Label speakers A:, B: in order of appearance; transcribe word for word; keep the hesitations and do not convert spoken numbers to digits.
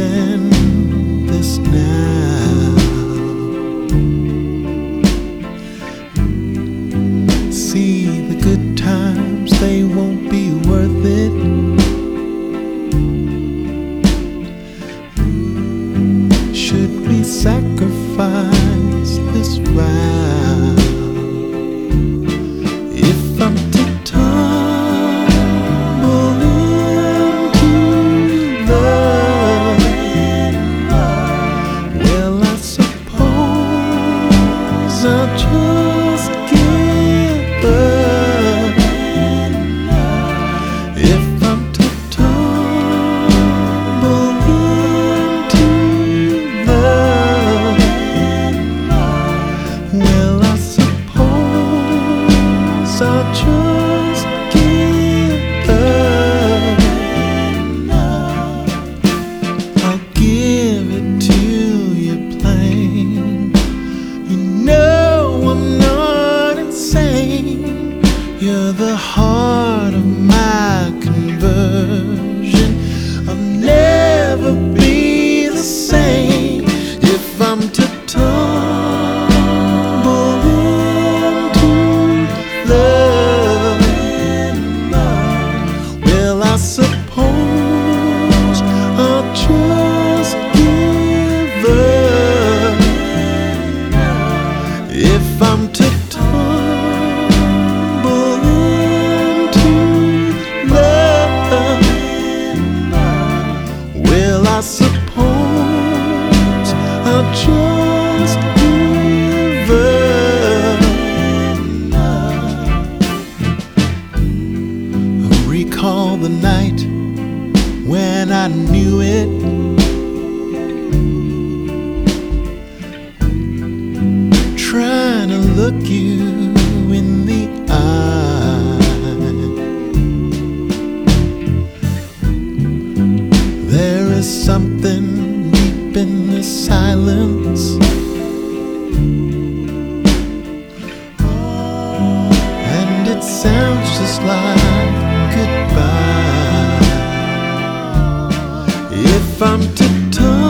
A: feeling this now. See, the good times, they won't be worth it. Should we sacrifice this vow? If I'm to tumble into love, well, I suppose I'll just give up. If I'm to tumble into love, well, I suppose I'll just give up. I'll give it to you plain. You know I'm not insane. You're the heart of my conversion. I'll never be the same if I'm to tumble into love. Well, I suppose I'll just give up. If I'm to tumble into love, well, I suppose I'll just give up. I recall the night when I knew it. Trying to look you in the eye. There is something deep in the silence, and it sounds just like goodbye. If I'm to talk